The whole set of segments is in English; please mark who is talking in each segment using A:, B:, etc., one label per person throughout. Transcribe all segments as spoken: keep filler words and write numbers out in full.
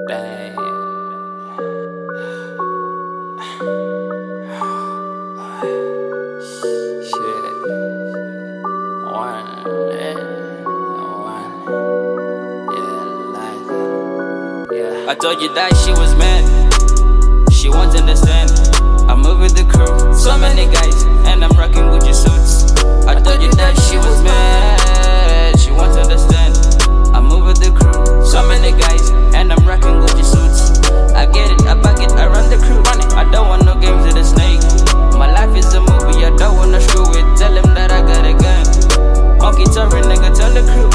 A: Damn. Shit. One, eh, one. Yeah, like it. Yeah. I told you that she was mad. She won't understand. I move with the crew. So many guys, and I'm rocking Gucci suits. I told you that she was mad. She won't understand. I move with the crew. So many guys, and I'm rocking Gucci suits. I get it, I back it, I run the crew. Run it. I don't want no games with a snake. My life is a movie, I don't wanna screw it. Tell him that I got a gun. Monkey touring, nigga, tell the crew.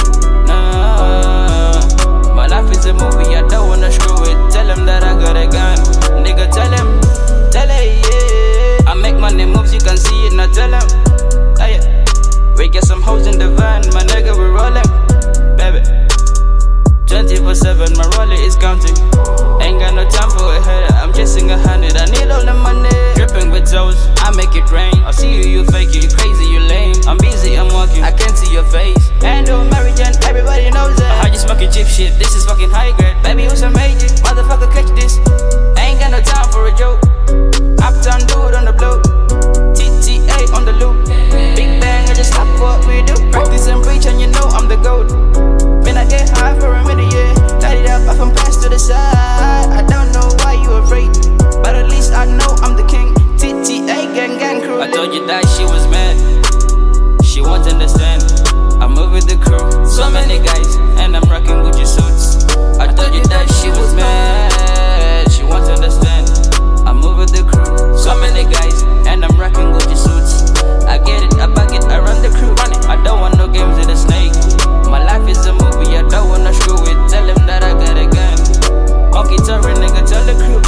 A: Nah, my life is a movie, I don't wanna screw it. Tell him that I got a gun. Nigga, tell him, tell her, yeah. I make money moves, you can see it, now tell him. Hey, we get some hoes in the van, my nigga, we rollin', baby. twenty-four seven, my roller is counting. Ain't got no time for a header, I'm chasing a hundred. I need all the money. Dripping with toes, I make it rain. I see you, you fake it, you crazy, you lame. I'm busy, I'm walking, I can't see your face. And on Mary Jane, everybody knows it. I heard you smoking cheap shit, this is fucking high grade. Baby, who's a major? Motherfucker, catch this. Ain't got no time for a joke. Uptown dude on the blow. T T A on the loop. Big bang, I just stop what we do. Practice and preach, and you know I'm the goat. When I get high for a minute, yeah. Light it up, I from pass to the side. I don't know why you afraid, but at least I know I'm the king. T T A gang gang crew. I told you that she was mad. She won't understand. I move with the crew. So many guys, and I'm rocking Gucci suits. I told you that she was mad. She won't understand. I move with the crew. So many guys, and I'm rocking Gucci suits. I get it, I back it, I run the crew. Run it. I don't want no games with a snake. My life is a movie, I don't wanna screw it. Tell him that I got a gun. Monkey touring, nigga, tell the crew.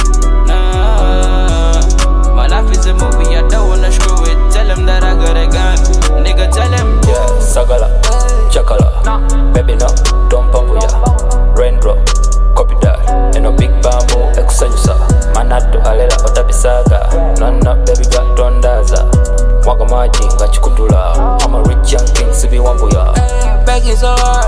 A: Nah, my life is a movie, I don't wanna screw it. Tell him that I got a gun. Nigga, tell him.
B: Yeah, Sagala, Chakala, baby no, don't pump ya. Raindrop, copy that. And a big bamboo, exanyusa. Manato alela otapisaga. Nana baby got tondaza. Mwaka maji ngachikutula. I'm a rich young king, sibi wambuya.
A: Begging so hard.